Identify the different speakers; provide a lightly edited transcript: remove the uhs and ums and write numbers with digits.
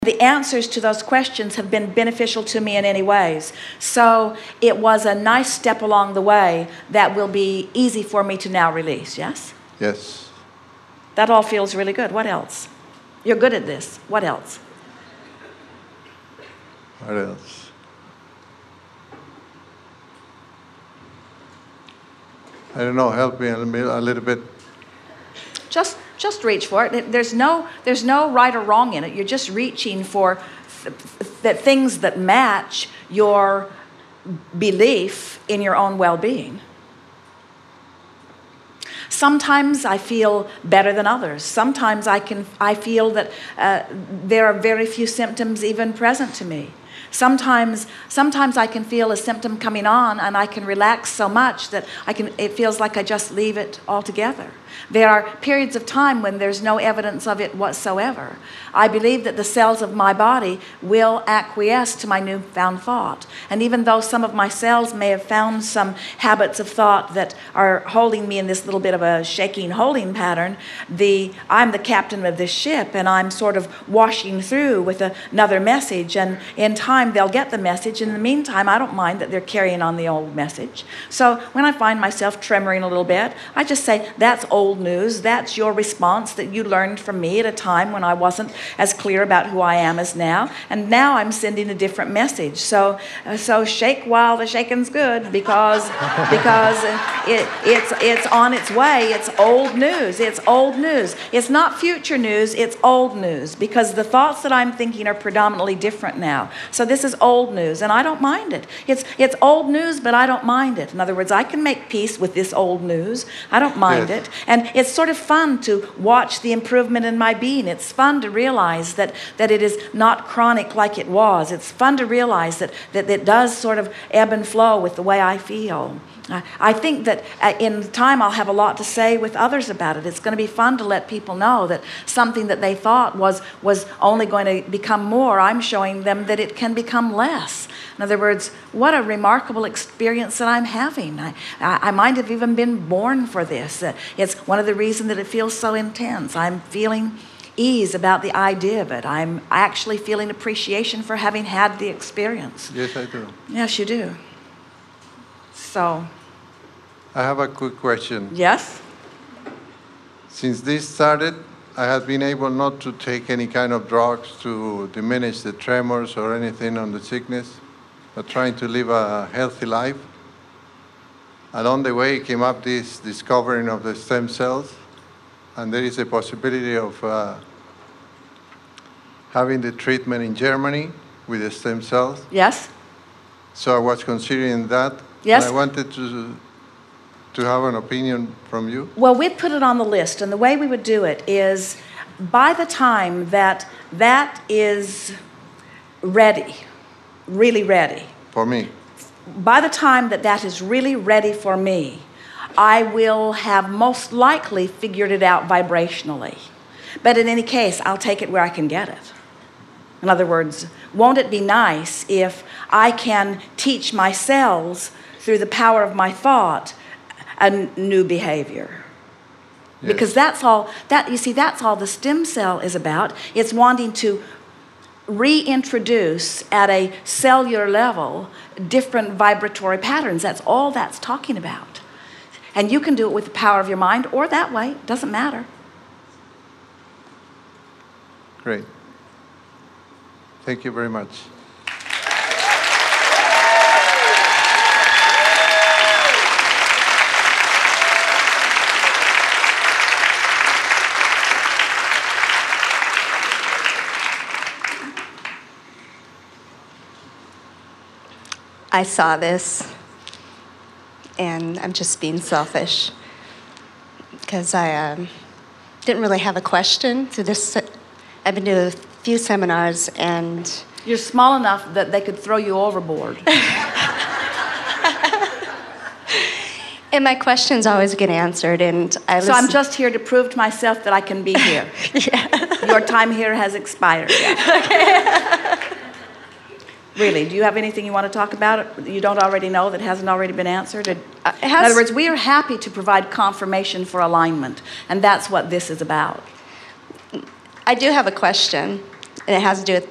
Speaker 1: The answers to those questions have been beneficial to me in any ways. So it was a nice step along the way that will be easy for me to now release, yes?
Speaker 2: Yes.
Speaker 1: That all feels really good. What else? You're good at this. What else?
Speaker 2: What else? I don't know. Help me a little bit.
Speaker 1: Just reach for it. There's no right or wrong in it. You're just reaching for things that match your belief in your own well-being. Sometimes I feel better than others. Sometimes I feel that there are very few symptoms even present to me. Sometimes I can feel a symptom coming on and I can relax so much that it feels like I just leave it altogether. There are periods of time when there's no evidence of it whatsoever. I believe that the cells of my body will acquiesce to my newfound thought. And even though some of my cells may have found some habits of thought that are holding me in this little bit of a shaking holding pattern, I'm the captain of this ship and I'm sort of washing through with another message, and in time they'll get the message. In the meantime, I don't mind that they're carrying on the old message. So when I find myself tremoring a little bit, I just say, that's old news. That's your response that you learned from me at a time when I wasn't as clear about who I am as now. And now I'm sending a different message. So shake while the shaking's good, because it's on its way. It's old news. It's old news. It's not future news. It's old news, because the thoughts that I'm thinking are predominantly different now. So this is old news, and I don't mind it. It's old news, but I don't mind it. In other words, I can make peace with this old news. I don't mind it. And it's sort of fun to watch the improvement in my being. It's fun to realize that it is not chronic like it was. It's fun to realize that it does sort of ebb and flow with the way I feel. I think that in time I'll have a lot to say with others about it. It's going to be fun to let people know that something that they thought was only going to become more, I'm showing them that it can become less. In other words, what a remarkable experience that I'm having. I might have even been born for this. It's one of the reasons that it feels so intense. I'm feeling ease about the idea of it. I'm actually feeling appreciation for having had the experience.
Speaker 2: Yes, I do.
Speaker 1: Yes, you do. So,
Speaker 2: I have a quick question.
Speaker 1: Yes?
Speaker 2: Since this started, I have been able not to take any kind of drugs to diminish the tremors or anything on the sickness, but trying to live a healthy life. Along the way came up this discovering of the stem cells, and there is a possibility of having the treatment in Germany with the stem cells.
Speaker 1: Yes?
Speaker 2: So I was considering that.
Speaker 1: Yes?
Speaker 2: And I wanted to have an opinion from you.
Speaker 1: Well, we'd put it on the list, and the way we would do it is by the time that is ready, really ready.
Speaker 2: For me.
Speaker 1: By the time that is really ready for me, I will have most likely figured it out vibrationally. But in any case, I'll take it where I can get it. In other words, won't it be nice if I can teach my cells through the power of my thought a new behavior? Yes. Because that's all the stem cell is about. It's wanting to reintroduce at a cellular level different vibratory patterns. That's all that's talking about. And you can do it with the power of your mind or that way. It doesn't matter.
Speaker 2: Great. Thank you very much.
Speaker 3: I saw this, and I'm just being selfish because I didn't really have a question through this. I've been to a few seminars, and
Speaker 1: you're small enough that they could throw you overboard.
Speaker 3: And my questions always get answered, and
Speaker 1: So I'm just here to prove to myself that I can be here.
Speaker 3: Yeah.
Speaker 1: Your time here has expired. Yeah. Okay. Really, do you have anything you want to talk about you don't already know that hasn't already been answered? In other words, we are happy to provide confirmation for alignment, and that's what this is about.
Speaker 3: I do have a question, and it has to do with